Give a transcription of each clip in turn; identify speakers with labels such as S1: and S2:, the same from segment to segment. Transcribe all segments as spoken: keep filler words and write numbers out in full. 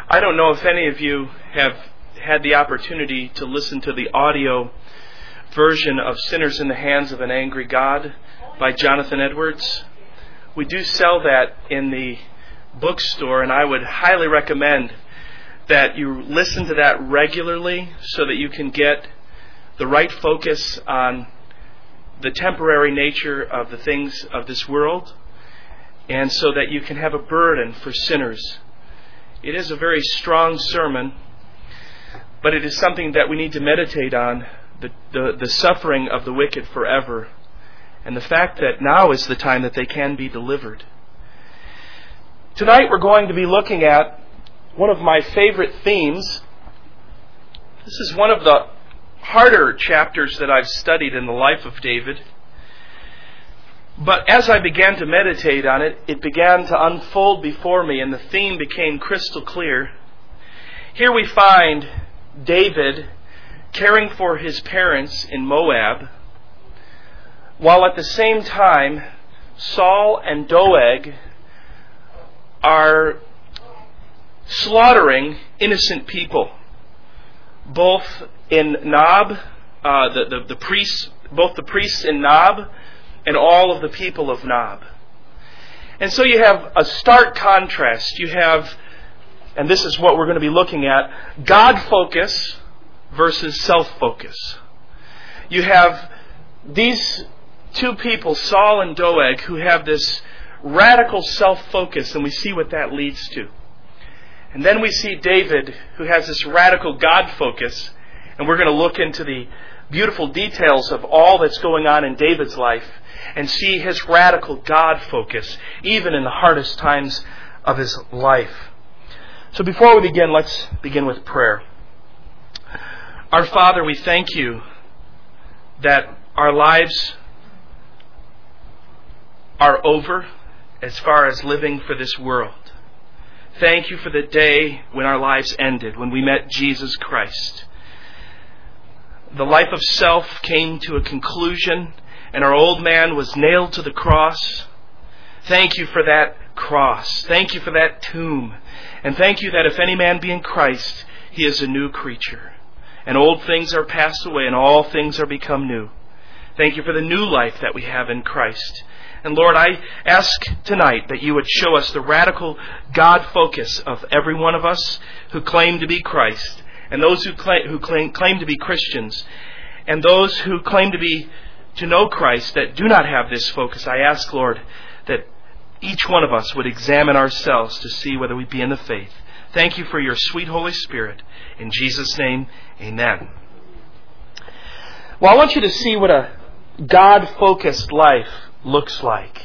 S1: I don't know if any of you have had the opportunity to listen to the audio version of Sinners in the Hands of an Angry God by Jonathan Edwards. We do sell that in the bookstore, and I would highly recommend that you listen to that regularly so that you can get the right focus on the temporary nature of the things of this world, and so that you can have a burden for sinners. It is a very strong sermon, but it is something that we need to meditate on, the, the, the suffering of the wicked forever, and the fact that now is the time that they can be delivered. Tonight we're going to be looking at one of my favorite themes. This is one of the harder chapters that I've studied in the life of David. But as I began to meditate on it, it began to unfold before me, and the theme became crystal clear. Here we find David caring for his parents in Moab, while at the same time Saul and Doeg are slaughtering innocent people, both in Nob, uh, the, the, the priests, both the priests in Nob and all of the people of Nob. And so you have a stark contrast. You have, and this is what we're going to be looking at, God focus versus self-focus. You have these two people, Saul and Doeg, who have this radical self-focus, and we see what that leads to. And then we see David, who has this radical God focus, and we're going to look into the beautiful details of all that's going on in David's life and see his radical God focus, even in the hardest times of his life. So before we begin, let's begin with prayer. Our Father, we thank you that our lives are over as far as living for this world. Thank you for the day when our lives ended, when we met Jesus Christ. The life of self came to a conclusion, and our old man was nailed to the cross. Thank you for that cross. Thank you for that tomb. And thank you that if any man be in Christ, he is a new creature. And old things are passed away, and all things are become new. Thank you for the new life that we have in Christ. And Lord, I ask tonight that you would show us the radical God focus of every one of us who claim to be Christ, and those who claim, who claim, claim to be Christians, and those who claim to be to know Christ that do not have this focus. I ask, Lord, that each one of us would examine ourselves to see whether we be in the faith. Thank you for your sweet Holy Spirit. In Jesus' name, amen. Well, I want you to see what a God-focused life looks like.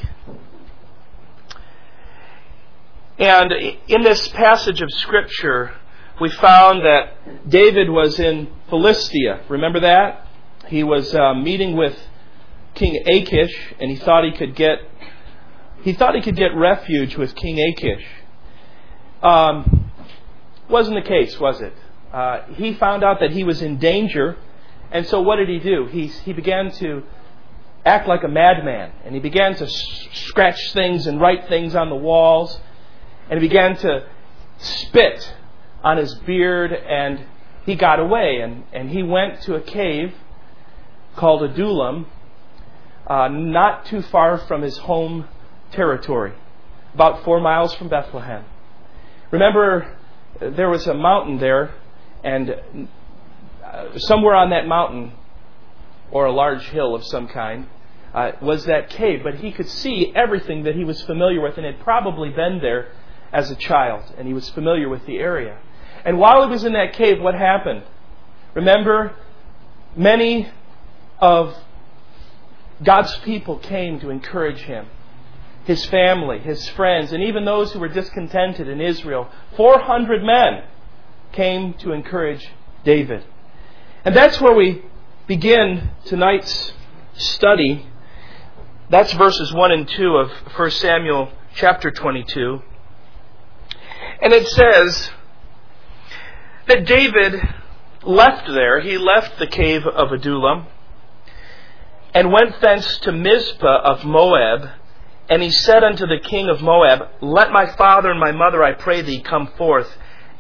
S1: And in this passage of Scripture, we found that David was in Philistia. Remember that? He was uh, meeting with King Achish, and he thought he could get he thought he could get refuge with King Achish. Um, wasn't the case, was it? Uh, he found out that he was in danger, and so what did he do? He he began to act like a madman, and he began to scratch things and write things on the walls, and he began to spit on his beard, and he got away, and, and he went to a cave called Adullam, uh, not too far from his home territory, about four miles from Bethlehem. Remember, there was a mountain there, and somewhere on that mountain, or a large hill of some kind, uh, was that cave. But he could see everything that he was familiar with, and had probably been there as a child, and he was familiar with the area. And while he was in that cave, what happened? Remember, many of God's people came to encourage him. His family, his friends, and even those who were discontented in Israel. four hundred men came to encourage David. And that's where we begin tonight's study. That's verses one and two of First Samuel chapter twenty-two. And it says that David left there. He left the cave of Adullam and went thence to Mizpah of Moab. And he said unto the king of Moab, Let my father and my mother, I pray thee, come forth,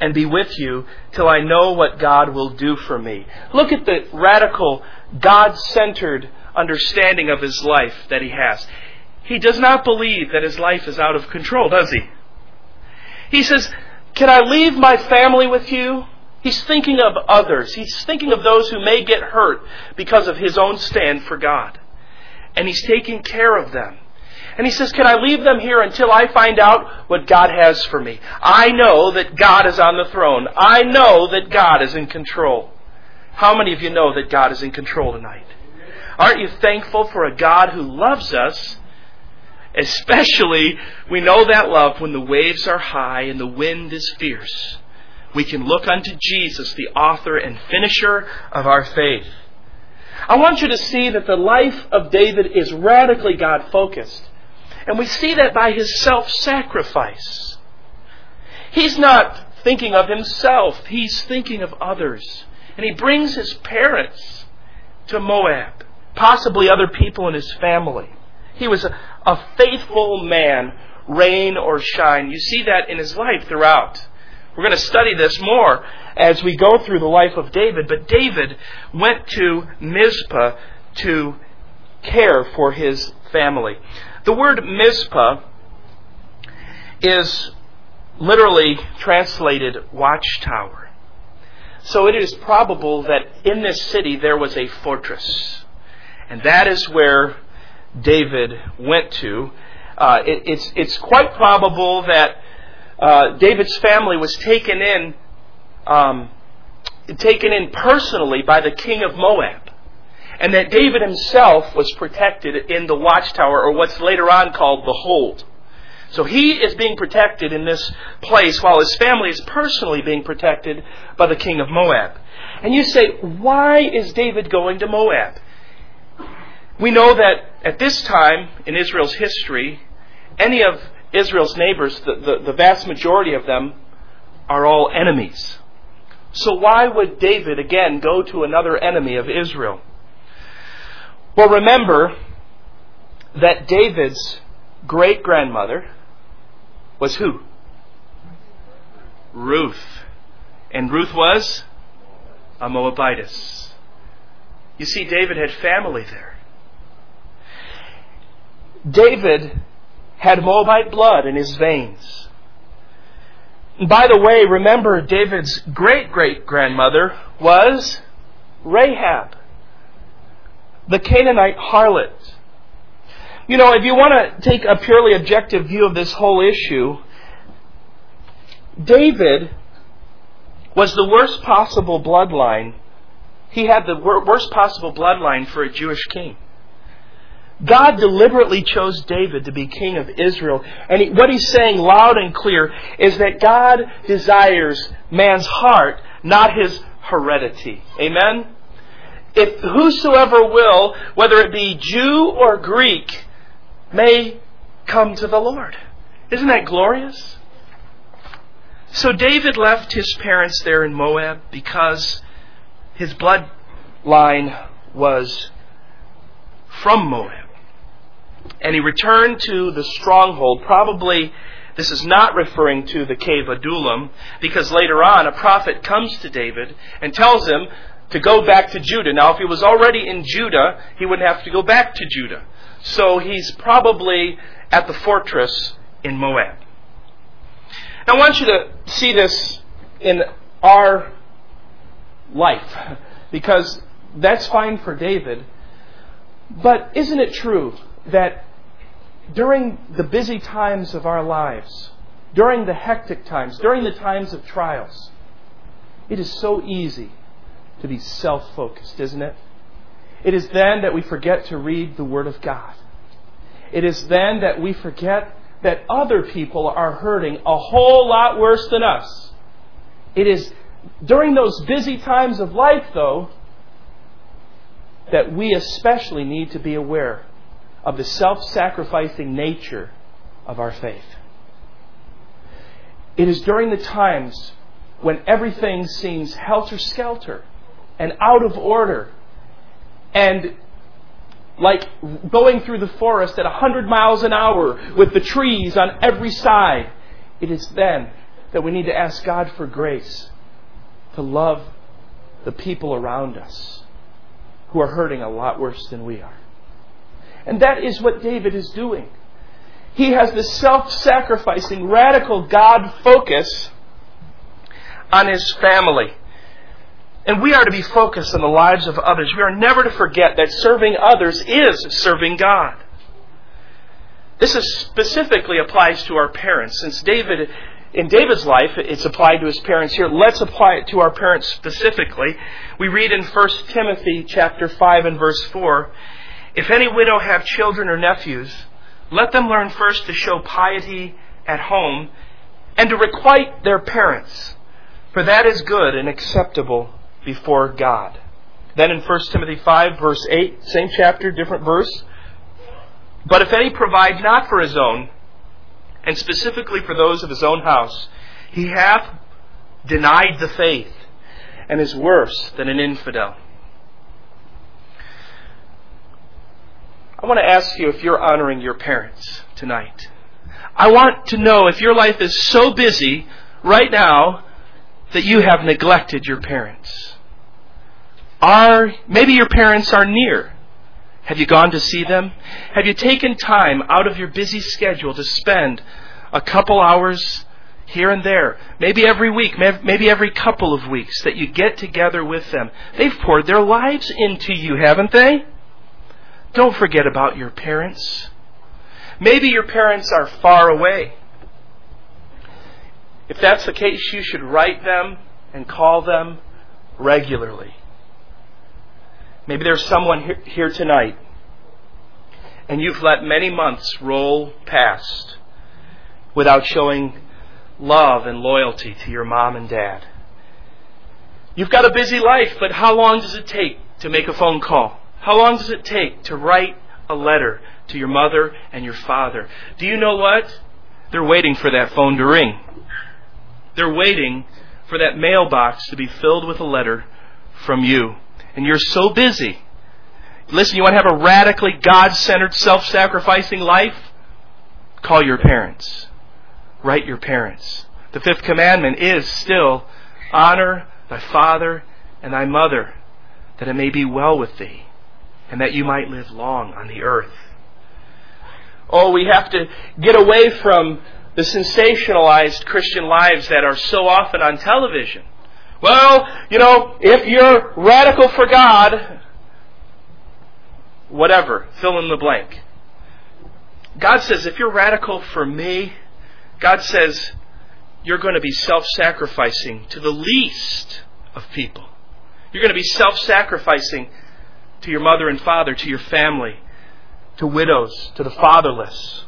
S1: and be with you till I know what God will do for me. Look at the radical, God-centered understanding of his life that he has. He does not believe that his life is out of control, does he? He says, can I leave my family with you? He's thinking of others. He's thinking of those who may get hurt because of his own stand for God. And he's taking care of them. And he says, can I leave them here until I find out what God has for me? I know that God is on the throne. I know that God is in control. How many of you know that God is in control tonight? Aren't you thankful for a God who loves us? Especially, we know that love when the waves are high and the wind is fierce. We can look unto Jesus, the author and finisher of our faith. I want you to see that the life of David is radically God-focused. And we see that by his self-sacrifice. He's not thinking of himself. He's thinking of others. And he brings his parents to Moab. Possibly other people in his family. He was a, a faithful man, rain or shine. You see that in his life throughout. We're going to study this more as we go through the life of David. But David went to Mizpah to care for his family. The word Mizpah is literally translated watchtower. So it is probable that in this city there was a fortress. And that is where David went to. Uh, it, it's, it's quite probable that uh, David's family was taken in, um, taken in personally by the king of Moab. And that David himself was protected in the watchtower, or what's later on called the hold. So he is being protected in this place while his family is personally being protected by the king of Moab. And you say, why is David going to Moab? We know that at this time in Israel's history, any of Israel's neighbors, the, the, the vast majority of them, are all enemies. So why would David again go to another enemy of Israel? Well, remember that David's great-grandmother was who? Ruth. And Ruth was a Moabitess. You see, David had family there. David had Moabite blood in his veins. And by the way, remember David's great-great-grandmother was Rahab, the Canaanite harlot. You know, if you want to take a purely objective view of this whole issue, David was the worst possible bloodline. He had the worst possible bloodline for a Jewish king. God deliberately chose David to be king of Israel. And he, what he's saying loud and clear is that God desires man's heart, not his heredity. Amen? If whosoever will, whether it be Jew or Greek, may come to the Lord. Isn't that glorious? So David left his parents there in Moab because his bloodline was from Moab. And he returned to the stronghold. Probably this is not referring to the cave Adullam, because later on a prophet comes to David and tells him to go back to Judah. Now, if he was already in Judah, he wouldn't have to go back to Judah. So he's probably at the fortress in Moab. Now, I want you to see this in our life, because that's fine for David. But isn't it true that during the busy times of our lives, during the hectic times, during the times of trials, it is so easy to be self-focused, isn't it? It is then that we forget to read the Word of God. It is then that we forget that other people are hurting a whole lot worse than us. It is during those busy times of life, though, that we especially need to be aware of the self-sacrificing nature of our faith. It is during the times when everything seems helter-skelter and out of order and like going through the forest at one hundred miles an hour with the trees on every side. It is then that we need to ask God for grace to love the people around us who are hurting a lot worse than we are. And that is what David is doing. He has this self-sacrificing, radical God focus on his family. And we are to be focused on the lives of others. We are never to forget that serving others is serving God. This is specifically applies to our parents. Since David, in David's life, it's applied to his parents here. Let's apply it to our parents specifically. We read in First Timothy chapter five and verse four, "If any widow have children or nephews, let them learn first to show piety at home and to requite their parents, for that is good and acceptable before God." Then in First Timothy five, verse eight, same chapter, different verse. "But if any provide not for his own, and specifically for those of his own house, he hath denied the faith and is worse than an infidel." I want to ask you if you're honoring your parents tonight. I want to know if your life is so busy right now that you have neglected your parents. Are maybe your parents are near. Have you gone to see them? Have you taken time out of your busy schedule to spend a couple hours here and there, maybe every week, maybe every couple of weeks, that you get together with them? They've poured their lives into you, haven't they? Don't forget about your parents. Maybe your parents are far away. If that's the case, you should write them and call them regularly. Maybe there's someone here tonight, and you've let many months roll past without showing love and loyalty to your mom and dad. You've got a busy life, but how long does it take to make a phone call? How long does it take to write a letter to your mother and your father? Do you know what? They're waiting for that phone to ring. They're waiting for that mailbox to be filled with a letter from you. And you're so busy. Listen, you want to have a radically God-centered, self-sacrificing life? Call your parents. Write your parents. The fifth commandment is still, honor thy father and thy mother, that it may be well with thee, and that you might live long on the earth. Oh, we have to get away from the sensationalized Christian lives that are so often on television. Well, you know, if you're radical for God, whatever, fill in the blank. God says, if you're radical for me, God says, you're going to be self-sacrificing to the least of people. You're going to be self-sacrificing to your mother and father, to your family, to widows, to the fatherless.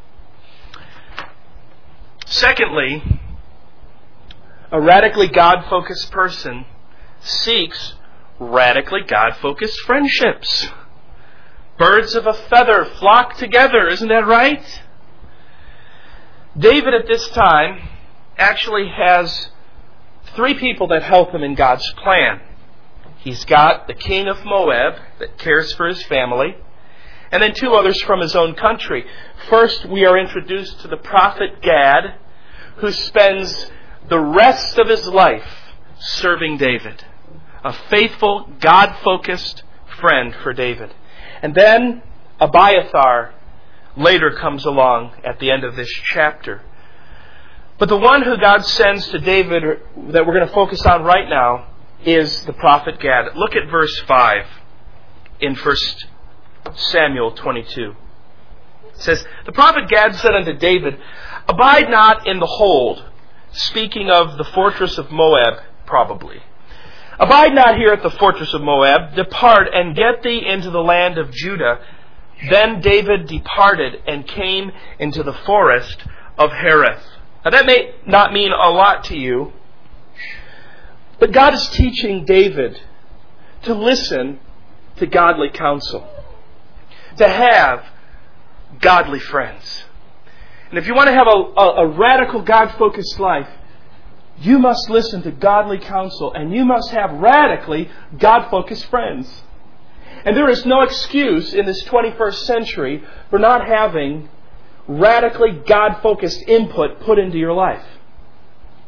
S1: Secondly, a radically God-focused person seeks radically God-focused friendships. Birds of a feather flock together, isn't that right? David at this time actually has three people that help him in God's plan. He's got the king of Moab that cares for his family, and then two others from his own country. First, we are introduced to the prophet Gad, who spends the rest of his life serving David. A faithful, God-focused friend for David. And then Abiathar later comes along at the end of this chapter. But the one who God sends to David that we're going to focus on right now is the prophet Gad. Look at verse five in First Samuel twenty-two. It says, "The prophet Gad said unto David, Abide not in the hold," speaking of the fortress of Moab, probably. "Abide not here at the fortress of Moab. Depart and get thee into the land of Judah." Then David departed and came into the forest of Hereth. Now that may not mean a lot to you, but God is teaching David to listen to godly counsel, to have godly friends. And if you want to have a, a, a radical God-focused life, you must listen to godly counsel, and you must have radically God-focused friends. And there is no excuse in this twenty-first century for not having radically God-focused input put into your life.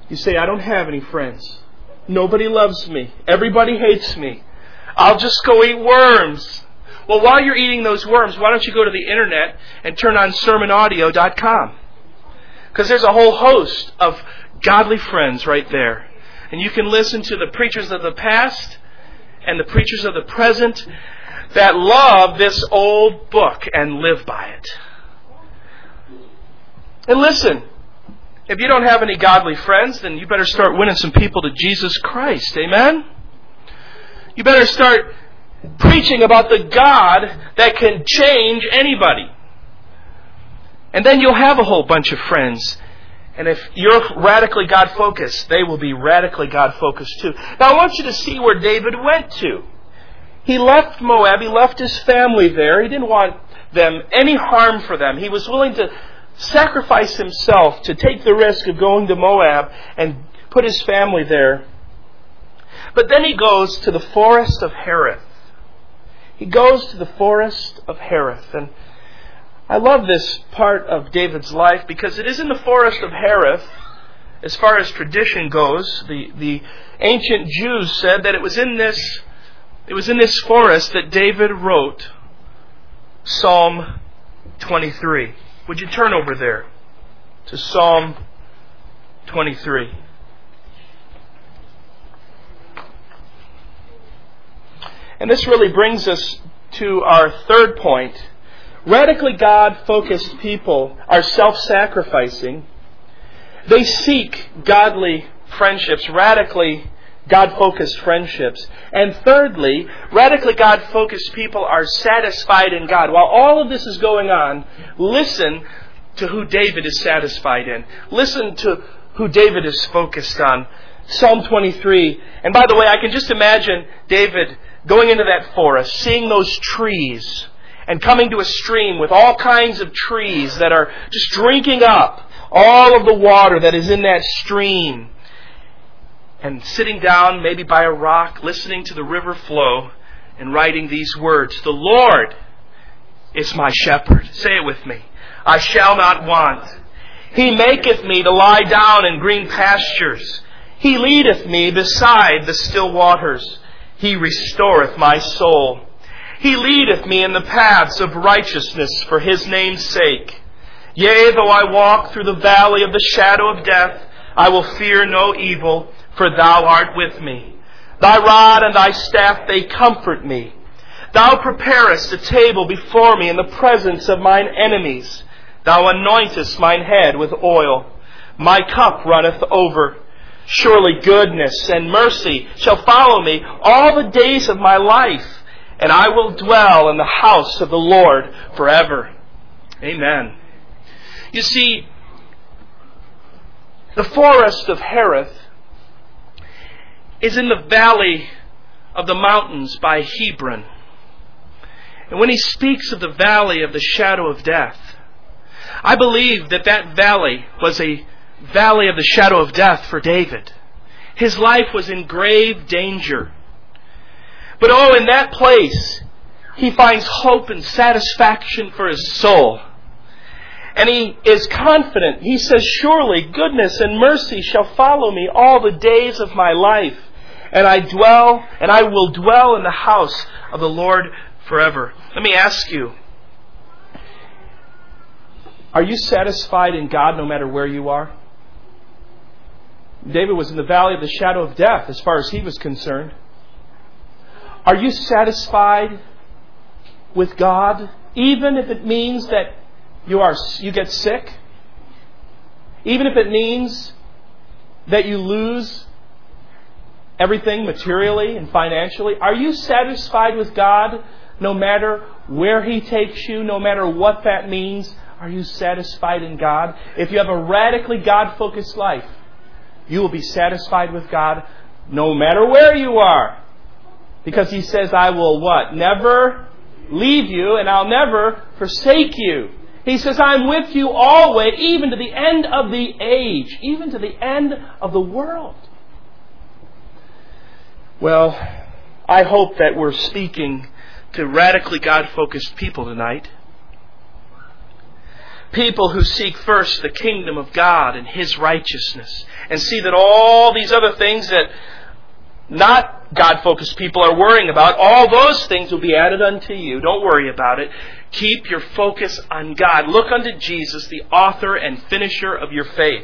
S1: You say, I don't have any friends. Nobody loves me. Everybody hates me. I'll just go eat worms. Well, while you're eating those worms, why don't you go to the internet and turn on sermon audio dot com? Because there's a whole host of godly friends right there. And you can listen to the preachers of the past and the preachers of the present that love this old book and live by it. And listen, if you don't have any godly friends, then you better start winning some people to Jesus Christ. Amen? You better start preaching about the God that can change anybody. And then you'll have a whole bunch of friends. And if you're radically God-focused, they will be radically God-focused too. Now I want you to see where David went to. He left Moab. He left his family there. He didn't want them any harm for them. He was willing to sacrifice himself to take the risk of going to Moab and put his family there. But then he goes to the forest of Hereth. He goes to the forest of Hereth. And I love this part of David's life because it is in the forest of Hereth, as far as tradition goes. The, the ancient Jews said that it was in this, it was in this forest that David wrote Psalm twenty-three. Would you turn over there to Psalm twenty-three? And this really brings us to our third point. Radically God-focused people are self-sacrificing. They seek godly friendships, radically God-focused friendships. And thirdly, radically God-focused people are satisfied in God. While all of this is going on, listen to who David is satisfied in. Listen to who David is focused on. Psalm twenty-three. And by the way, I can just imagine David going into that forest, seeing those trees, and coming to a stream with all kinds of trees that are just drinking up all of the water that is in that stream. And sitting down, maybe by a rock, listening to the river flow, and writing these words. The Lord is my shepherd. Say it with me. I shall not want. He maketh me to lie down in green pastures. He leadeth me beside the still waters. He restoreth my soul. He leadeth me in the paths of righteousness for His name's sake. Yea, though I walk through the valley of the shadow of death, I will fear no evil, for Thou art with me. Thy rod and Thy staff, they comfort me. Thou preparest a table before me in the presence of mine enemies. Thou anointest mine head with oil. My cup runneth over. Surely goodness and mercy shall follow me all the days of my life, and I will dwell in the house of the Lord forever. Amen. You see, the forest of Hereth is in the valley of the mountains by Hebron. And when he speaks of the valley of the shadow of death, I believe that that valley was a valley of the shadow of death for David. His life was in grave danger. But oh, in that place, he finds hope and satisfaction for his soul. And he is confident. He says, surely goodness and mercy shall follow me all the days of my life. And I dwell, and I will dwell in the house of the Lord forever. Let me ask you, are you satisfied in God no matter where you are? David was in the valley of the shadow of death as far as he was concerned. Are you satisfied with God, even if it means that you are you get sick? Even if it means that you lose everything materially and financially? Are you satisfied with God no matter where He takes you, no matter what that means? Are you satisfied in God? If you have a radically God-focused life, you will be satisfied with God no matter where you are. Because He says, I will what? Never leave you, and I'll never forsake you. He says, I'm with you always, even to the end of the age, even to the end of the world. Well, I hope that we're speaking to radically God-focused people tonight. People who seek first the kingdom of God and His righteousness, and see that all these other things that not God-focused people are worrying about, all those things will be added unto you. Don't worry about it. Keep your focus on God. Look unto Jesus, the author and finisher of your faith.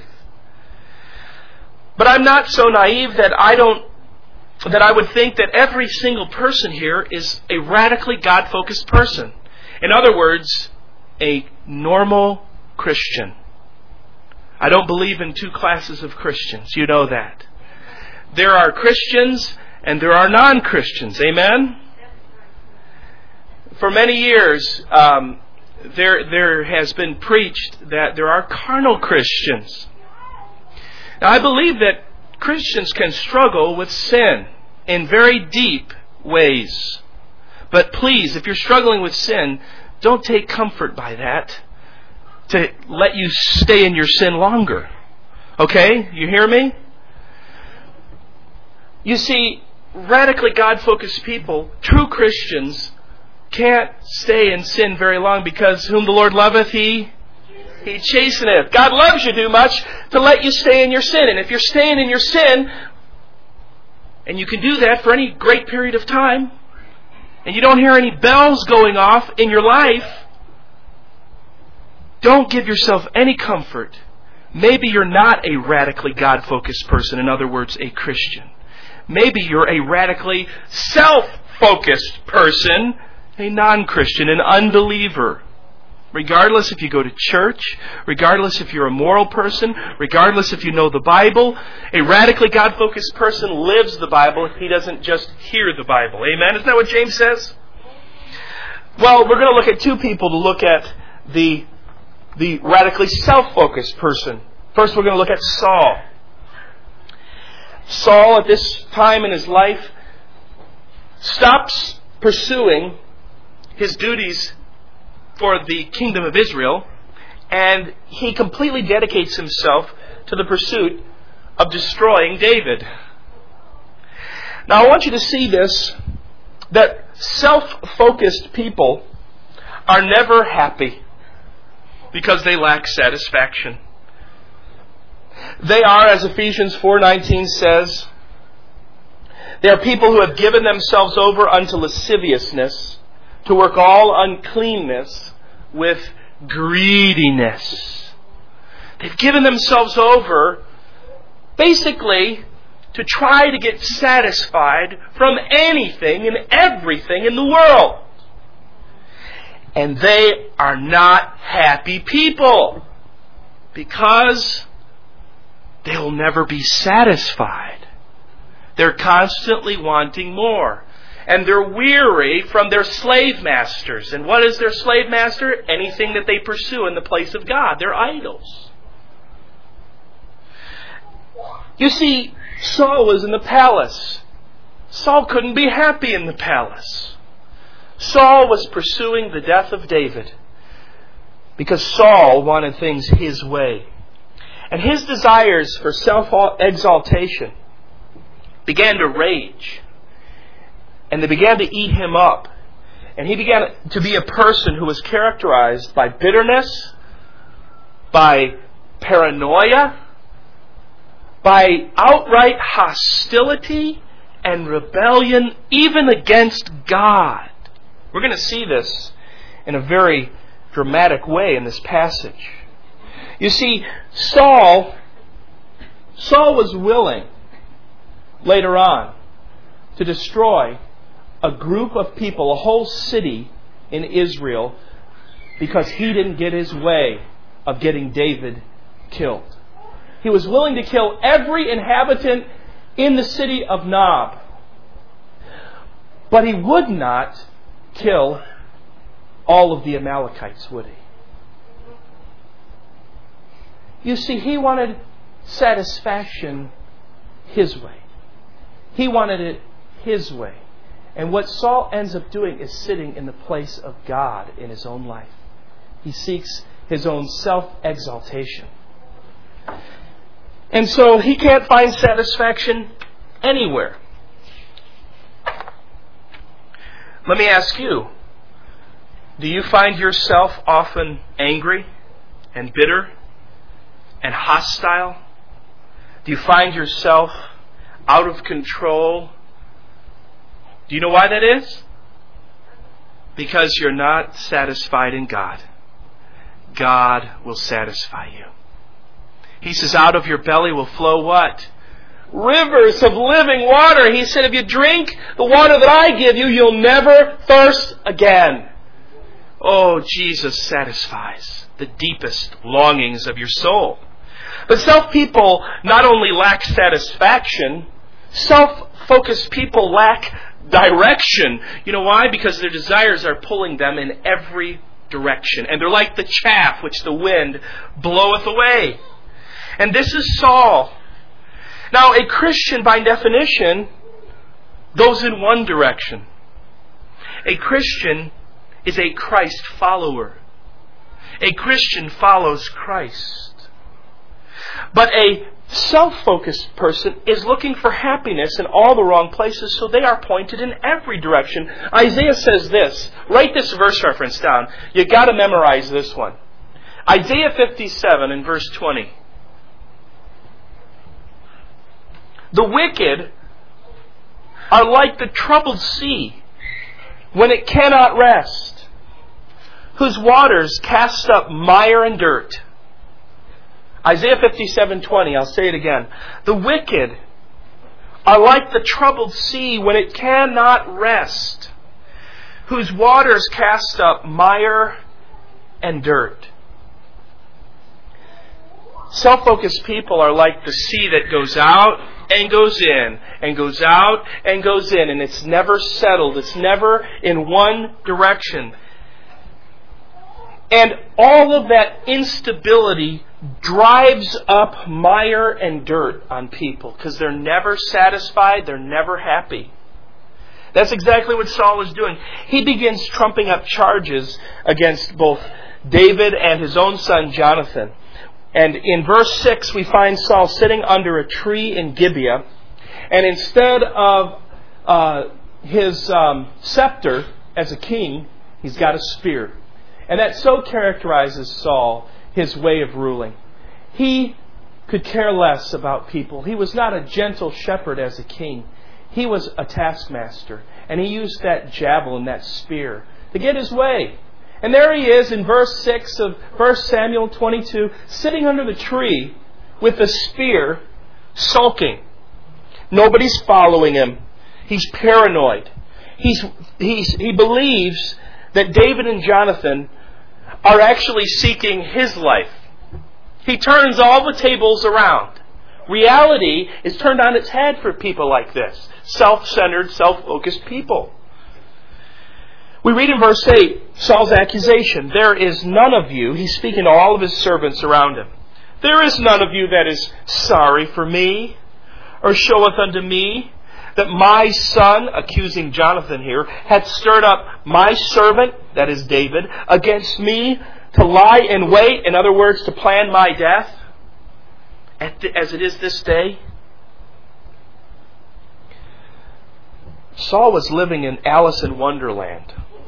S1: But I'm not so naive that I don't that I would think that every single person here is a radically God-focused person. In other words, a normal Christian. I don't believe in two classes of Christians. You know that. There are Christians and there are non-Christians. Amen? For many years, um, there there has been preached that there are carnal Christians. Now, I believe that Christians can struggle with sin in very deep ways. But please, if you're struggling with sin, don't take comfort by that to let you stay in your sin longer. Okay? You hear me? You see, radically God-focused people, true Christians, can't stay in sin very long because whom the Lord loveth, He, He chasteneth. God loves you too much to let you stay in your sin. And if you're staying in your sin, and you can do that for any great period of time, and you don't hear any bells going off in your life, don't give yourself any comfort. Maybe you're not a radically God-focused person, in other words, a Christian. Maybe you're a radically self-focused person, a non-Christian, an unbeliever. Regardless if you go to church, regardless if you're a moral person, regardless if you know the Bible, a radically God-focused person lives the Bible. He doesn't just hear the Bible. Amen? Isn't that what James says? Well, we're going to look at two people to look at the, the radically self-focused person. First, we're going to look at Saul. Saul, at this time in his life, stops pursuing his duties for the kingdom of Israel, and he completely dedicates himself to the pursuit of destroying David. Now I want you to see this, that self-focused people are never happy because they lack satisfaction. They are, as Ephesians four nineteen says, they are people who have given themselves over unto lasciviousness, to work all uncleanness with greediness. They've given themselves over basically to try to get satisfied from anything and everything in the world. And they are not happy people because they'll never be satisfied. They're constantly wanting more. And they're weary from their slave masters. And what is their slave master? Anything that they pursue in the place of God. They're idols. You see, Saul was in the palace. Saul couldn't be happy in the palace. Saul was pursuing the death of David because Saul wanted things his way. And his desires for self-exaltation began to rage. And they began to eat him up. And he began to be a person who was characterized by bitterness, by paranoia, by outright hostility and rebellion, even against God. We're going to see this in a very dramatic way in this passage. You see, Saul, Saul was willing later on to destroy a group of people, a whole city in Israel, because he didn't get his way of getting David killed. He was willing to kill every inhabitant in the city of Nob. But he would not kill all of the Amalekites, would he? You see, he wanted satisfaction his way. He wanted it his way. And what Saul ends up doing is sitting in the place of God in his own life. He seeks his own self-exaltation. And so he can't find satisfaction anywhere. Let me ask you, do you find yourself often angry, and bitter and hostile? Do you find yourself out of control? Do you know why that is? Because you're not satisfied in God. God will satisfy you. He says, out of your belly will flow what? Rivers of living water. He said, if you drink the water that I give you, you'll never thirst again. Oh, Jesus satisfies the deepest longings of your soul. But self-people not only lack satisfaction, self-focused people lack direction. You know why? Because their desires are pulling them in every direction. And they're like the chaff which the wind bloweth away. And this is Saul. Now, a Christian, by definition, goes in one direction. A Christian is a Christ follower. A Christian follows Christ. But a self-focused person is looking for happiness in all the wrong places, so they are pointed in every direction. Isaiah says this. Write this verse reference down. You've got to memorize this one. Isaiah fifty-seven and verse twenty. The wicked are like the troubled sea when it cannot rest, whose waters cast up mire and dirt. Isaiah fifty-seven twenty, I'll say it again. The wicked are like the troubled sea when it cannot rest, whose waters cast up mire and dirt. Self-focused people are like the sea that goes out and goes in, and goes out and goes in, and it's never settled. It's never in one direction. And all of that instability drives up mire and dirt on people because they're never satisfied, they're never happy. That's exactly what Saul is doing. He begins trumping up charges against both David and his own son Jonathan. And in verse six, we find Saul sitting under a tree in Gibeah. And instead of uh, his um, scepter as a king, he's got a spear. And that so characterizes Saul, his way of ruling. He could care less about people. He was not a gentle shepherd as a king. He was a taskmaster. And he used that javelin, that spear, to get his way. And there he is in verse six of First Samuel twenty-two, sitting under the tree with a spear, sulking. Nobody's following him. He's paranoid. He's, he's, he believes that David and Jonathan are actually seeking his life. He turns all the tables around. Reality is turned on its head for people like this. Self-centered, self-focused people. We read in verse eight, Saul's accusation. There is none of you, he's speaking to all of his servants around him. There is none of you that is sorry for me, or showeth unto me that my son, accusing Jonathan here, hath stirred up my servant, that is David, against me to lie in wait, in other words, to plan my death, as it is this day. Saul was living in Alice in Wonderland.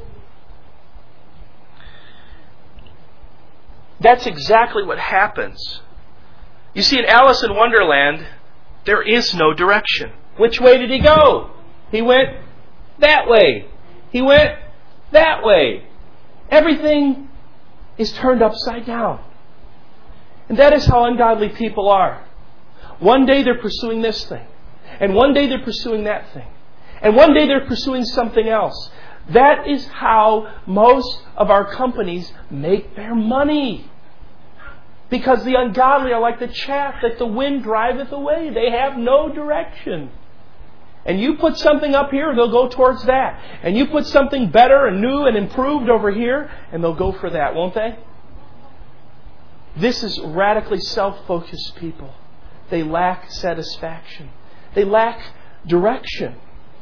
S1: That's exactly what happens. You see, in Alice in Wonderland, there is no direction. Which way did he go? He went that way. He went that way. Everything is turned upside down. And that is how ungodly people are. One day they're pursuing this thing. And one day they're pursuing that thing. And one day they're pursuing something else. That is how most of our companies make their money. Because the ungodly are like the chaff that the wind driveth away. They have no direction. And you put something up here, they'll go towards that. And you put something better and new and improved over here, and they'll go for that, won't they? This is radically self-focused people. They lack satisfaction. They lack direction.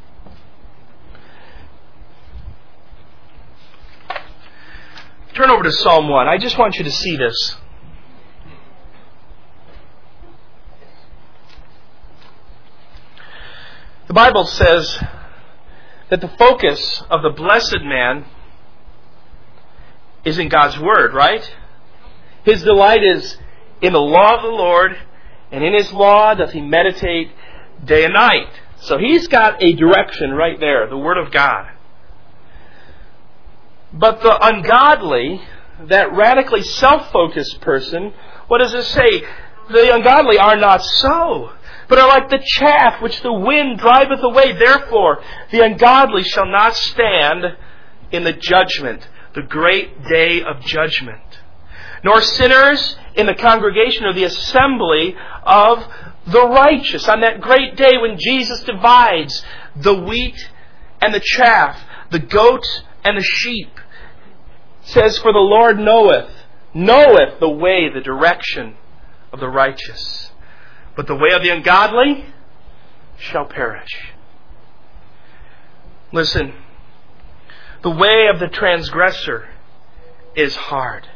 S1: Turn over to Psalm one. I just want you to see this. The Bible says that the focus of the blessed man is in God's Word, right? His delight is in the law of the Lord, and in His law doth he meditate day and night. So he's got a direction right there, the Word of God. But the ungodly, that radically self-focused person, what does it say? The ungodly are not so, but are like the chaff which the wind driveth away. Therefore, the ungodly shall not stand in the judgment, the great day of judgment, nor sinners in the congregation or the assembly of the righteous, on that great day when Jesus divides the wheat and the chaff, the goat and the sheep. It says, for the Lord knoweth, knoweth the way, the direction of the righteous, but the way of the ungodly shall perish. Listen, the way of the transgressor is hard.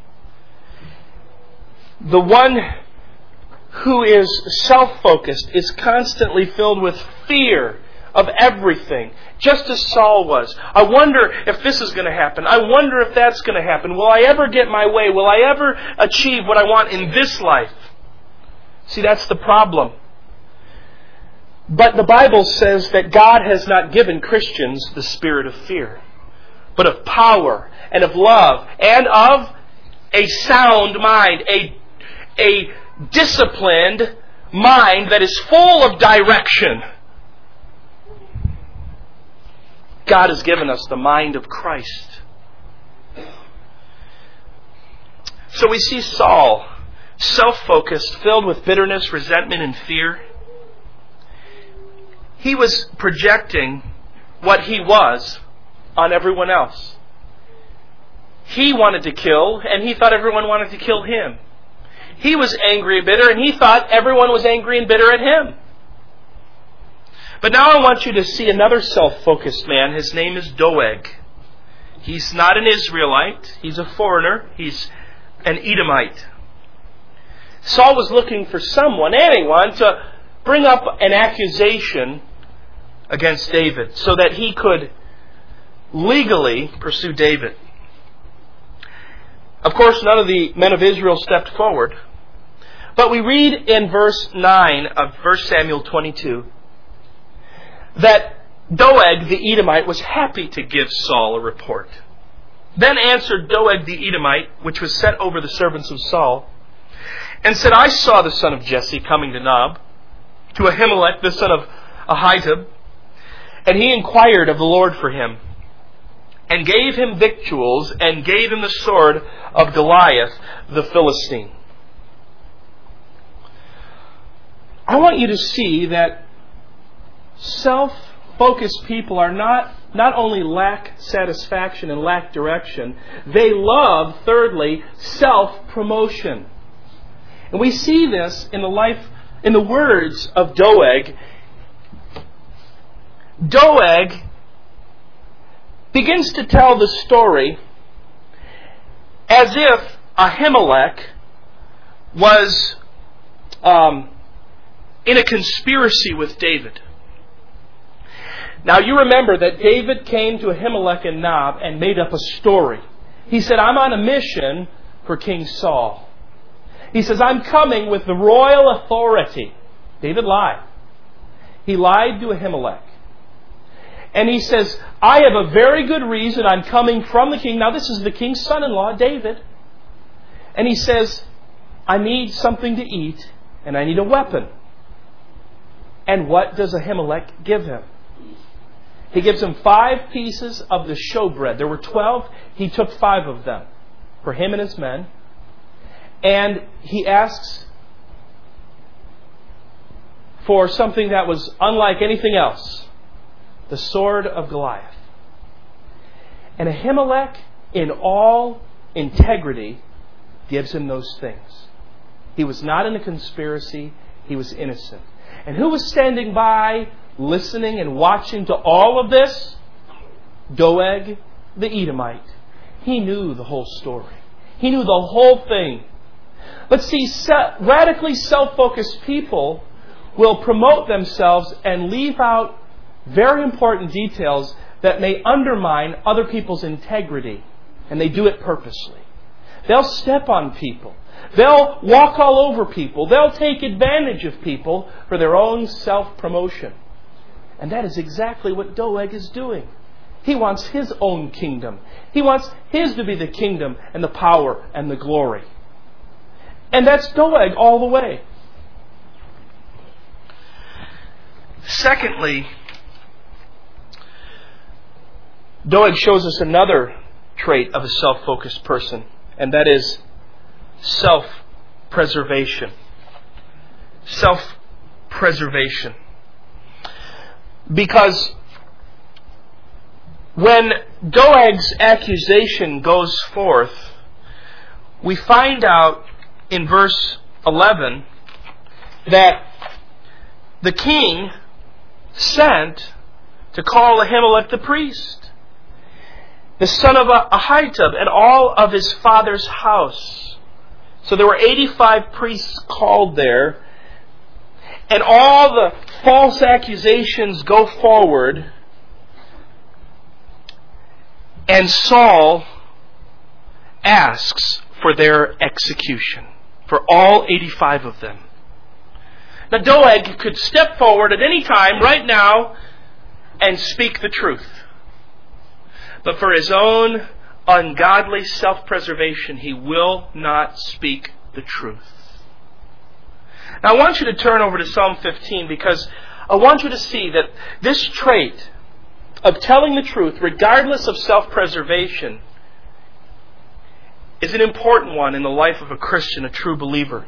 S1: The one who is self-focused is constantly filled with fear of everything, just as Saul was. I wonder if this is going to happen. I wonder if that's going to happen. Will I ever get my way? Will I ever achieve what I want in this life? See, that's the problem. But the Bible says that God has not given Christians the spirit of fear, but of power and of love and of a sound mind, a, a disciplined mind that is full of direction. God has given us the mind of Christ. So we see Saul, self-focused, filled with bitterness, resentment, and fear. He was projecting what he was on everyone else. He wanted to kill, and he thought everyone wanted to kill him. He was angry and bitter, and he thought everyone was angry and bitter at him. But now I want you to see another self-focused man. His name is Doeg. He's not an Israelite. He's a foreigner. He's an Edomite. Saul was looking for someone, anyone, to bring up an accusation against David so that he could legally pursue David. Of course, none of the men of Israel stepped forward. But we read in verse nine of First Samuel twenty-two that Doeg the Edomite was happy to give Saul a report. Then answered Doeg the Edomite, which was set over the servants of Saul, and said, I saw the son of Jesse coming to Nob, to Ahimelech the son of Ahitub, and he inquired of the Lord for him, and gave him victuals, and gave him the sword of Goliath the Philistine. I want you to see that self-focused people are not, not only lack satisfaction and lack direction, they love, thirdly, self-promotion. And we see this in the life, in the words of Doeg. Doeg begins to tell the story as if Ahimelech was um, in a conspiracy with David. Now you remember that David came to Ahimelech and Nob and made up a story. He said, I'm on a mission for King Saul. He says, I'm coming with the royal authority. David lied. He lied to Ahimelech. And he says, I have a very good reason. I'm coming from the king. Now this is the king's son-in-law, David. And he says, I need something to eat and I need a weapon. And what does Ahimelech give him? He gives him five pieces of the showbread. There were twelve. He took five of them for him and his men. And he asks for something that was unlike anything else. The sword of Goliath. And Ahimelech, in all integrity, gives him those things. He was not in a conspiracy. He was innocent. And who was standing by, listening and watching to all of this? Doeg the Edomite. He knew the whole story. He knew the whole thing. But see, radically self-focused people will promote themselves and leave out very important details that may undermine other people's integrity. And they do it purposely. They'll step on people. They'll walk all over people. They'll take advantage of people for their own self-promotion. And that is exactly what Doeg is doing. He wants his own kingdom. He wants his to be the kingdom and the power and the glory. And that's Doeg all the way. Secondly, Doeg shows us another trait of a self-focused person, and that is self-preservation. Self-preservation. Because when Doeg's accusation goes forth, we find out in verse eleven that the king sent to call Ahimelech the priest, the son of Ahitub, and all of his father's house. So there were eighty-five priests called there, and all the false accusations go forward, and Saul asks for their execution, for all eighty-five of them. Now Doeg could step forward at any time, right now, and speak the truth. But for his own ungodly self-preservation, he will not speak the truth. Now I want you to turn over to Psalm fifteen, because I want you to see that this trait of telling the truth, regardless of self-preservation, is an important one in the life of a Christian, a true believer.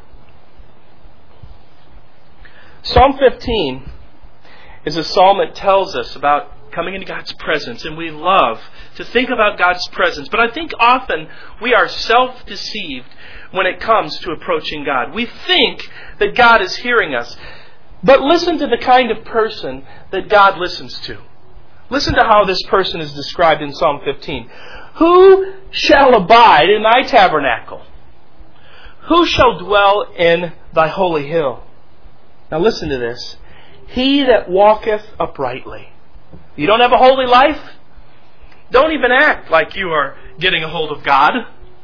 S1: Psalm fifteen is a psalm that tells us about coming into God's presence, and we love to think about God's presence. But I think often we are self-deceived when it comes to approaching God. We think that God is hearing us. But listen to the kind of person that God listens to. Listen to how this person is described in Psalm fifteen. Who shall abide in thy tabernacle? Who shall dwell in thy holy hill? Now listen to this. He that walketh uprightly. You don't have a holy life? Don't even act like you are getting a hold of God.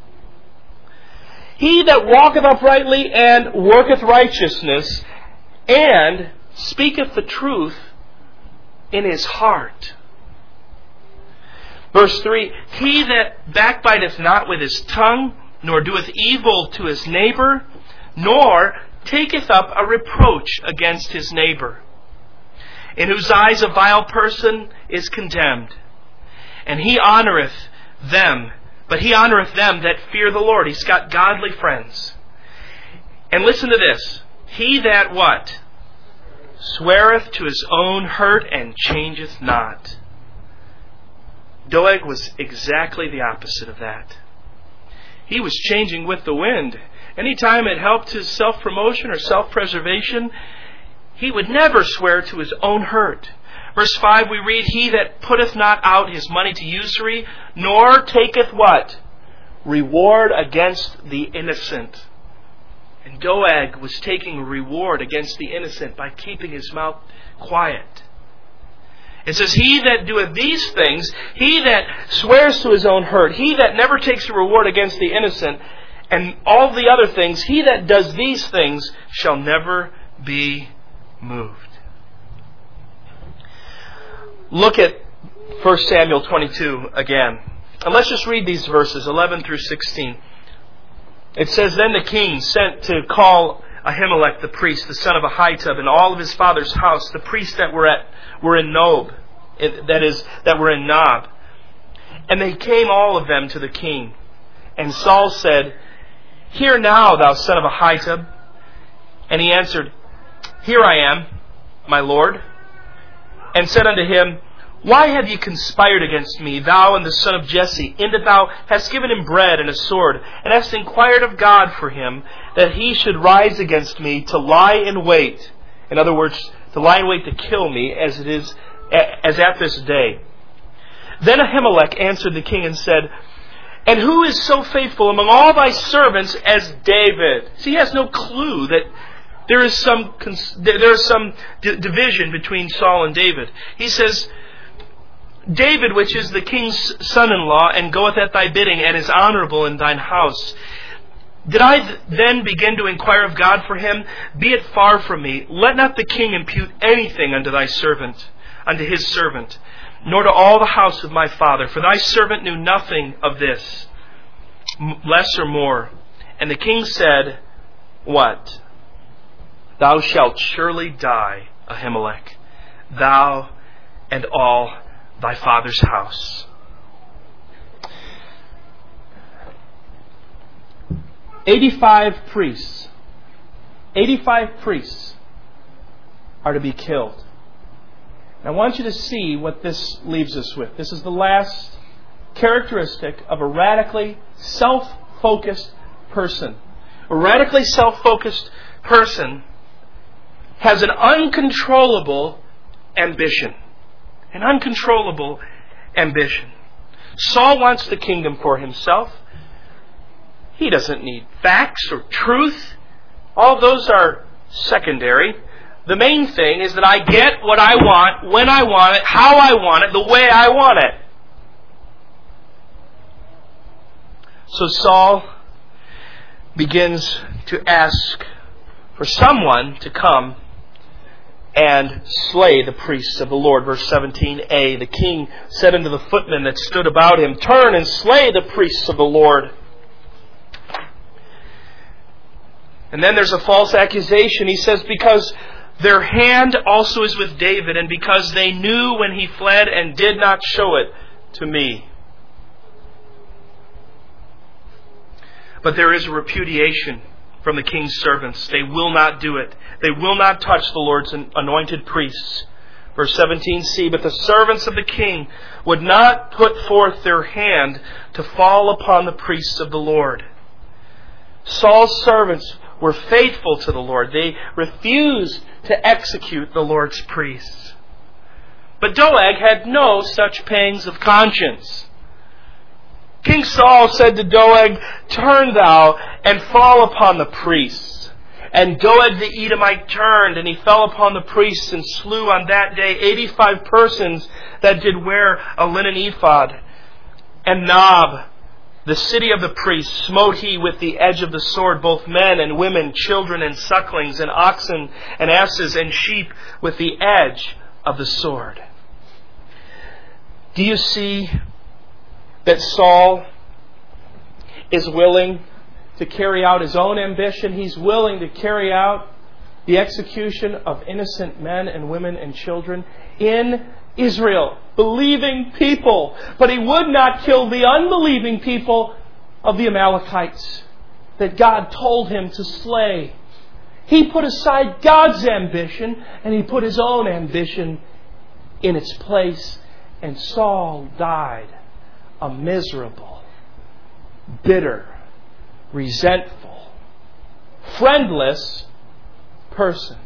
S1: He that walketh uprightly and worketh righteousness and speaketh the truth in his heart. Verse three, he that backbiteth not with his tongue, nor doeth evil to his neighbor, nor taketh up a reproach against his neighbor, in whose eyes a vile person is condemned. And he honoreth them, but he honoreth them that fear the Lord. He's got godly friends. And listen to this. He that what? Sweareth to his own hurt and changeth not. Doeg was exactly the opposite of that. He was changing with the wind. Anytime it helped his self-promotion or self-preservation, he would never swear to his own hurt. Verse five we read, he that putteth not out his money to usury, nor taketh what? Reward against the innocent. And Doeg was taking a reward against the innocent by keeping his mouth quiet. It says, he that doeth these things, he that swears to his own hurt, he that never takes a reward against the innocent, and all the other things, he that does these things shall never be moved. Look at First Samuel twenty-two again. And let's just read these verses, eleven through sixteen. It says, then the king sent to call Ahimelech the priest, the son of Ahitub, and all of his father's house, the priests that were at were in Nob, that is, that were in Nob. And they came all of them to the king. And Saul said, hear now, thou son of Ahitub. And he answered, here I am, my lord. And said unto him, why have ye conspired against me, thou and the son of Jesse, in that thou hast given him bread and a sword, and hast inquired of God for him, that he should rise against me to lie in wait? In other words, to lie in wait to kill me, as it is, as at this day. Then Ahimelech answered the king and said, and who is so faithful among all thy servants as David? See, he has no clue that there is some there is some d- division between Saul and David. He says, David, which is the king's son-in-law, and goeth at thy bidding, and is honorable in thine house. Did I th- then begin to inquire of God for him? Be it far from me. Let not the king impute anything unto thy servant, unto his servant, nor to all the house of my father. For thy servant knew nothing of this, m- less or more. And the king said, what? Thou shalt surely die, Ahimelech, thou and all thy father's house. Eighty-five priests, eighty-five priests are to be killed. And I want you to see what this leaves us with. This is the last characteristic of a radically self-focused person. A radically self-focused person has an uncontrollable ambition. An uncontrollable ambition. Saul wants the kingdom for himself. He doesn't need facts or truth. All those are secondary. The main thing is that I get what I want, when I want it, how I want it, the way I want it. So Saul begins to ask for someone to come and slay the priests of the Lord. Verse seventeen a, the king said unto the footmen that stood about him, turn and slay the priests of the Lord. And then there's a false accusation. He says, because their hand also is with David, and because they knew when he fled and did not show it to me. But there is a repudiation from the king's servants. They will not do it. They will not touch the Lord's anointed priests. Verse seventeen c, but the servants of the king would not put forth their hand to fall upon the priests of the Lord. Saul's servants were faithful to the Lord. They refused to execute the Lord's priests. But Doeg had no such pangs of conscience. King Saul said to Doeg, turn thou and fall upon the priests. And Doeg the Edomite turned, and he fell upon the priests and slew on that day eighty-five persons that did wear a linen ephod. And Nob, the city of the priests, smote he with the edge of the sword, both men and women, children and sucklings, and oxen and asses and sheep with the edge of the sword. Do you see that Saul is willing to carry out his own ambition? He's willing to carry out the execution of innocent men and women and children in Israel, believing people. But he would not kill the unbelieving people of the Amalekites that God told him to slay. He put aside God's ambition and he put his own ambition in its place. And Saul died a miserable, bitter, resentful, friendless person.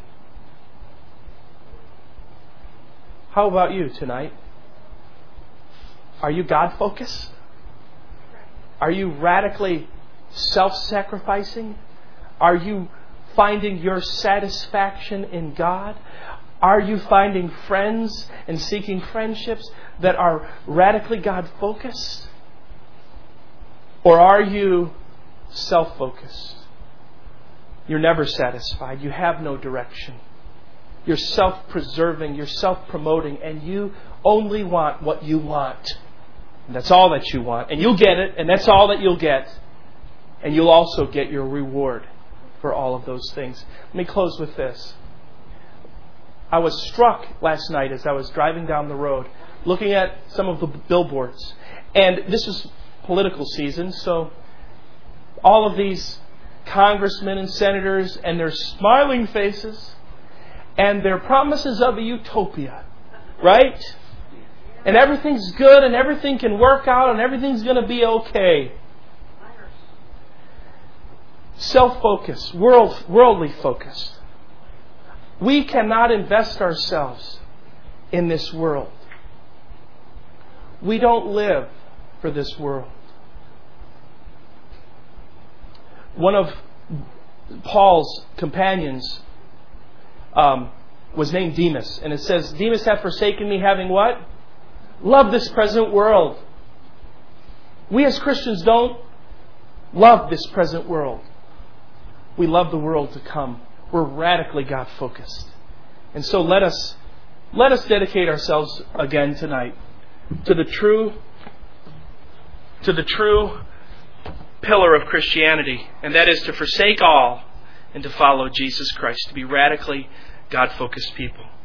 S1: How about you tonight? Are you God-focused? Are you radically self-sacrificing? Are you finding your satisfaction in God? Are you finding friends and seeking friendships that are radically God-focused? Or are you self-focused? You're never satisfied. You have no direction. You're self-preserving, you're self-promoting, and you only want what you want. And that's all that you want. And you'll get it, and that's all that you'll get. And you'll also get your reward for all of those things. Let me close with this. I was struck last night as I was driving down the road, looking at some of the billboards. And this is political season, so all of these congressmen and senators and their smiling faces and their promises of a utopia, right? And everything's good and everything can work out and everything's going to be okay. Self-focused, world, worldly focused. We cannot invest ourselves in this world. We don't live for this world. One of Paul's companions um, was named Demas. And it says, Demas hath forsaken me having what? love this present world. We as Christians don't love this present world. We love the world to come. We're radically God-focused. And so let us let us dedicate ourselves again tonight to the true to the true pillar of Christianity, and that is to forsake all and to follow Jesus Christ, to be radically God-focused people.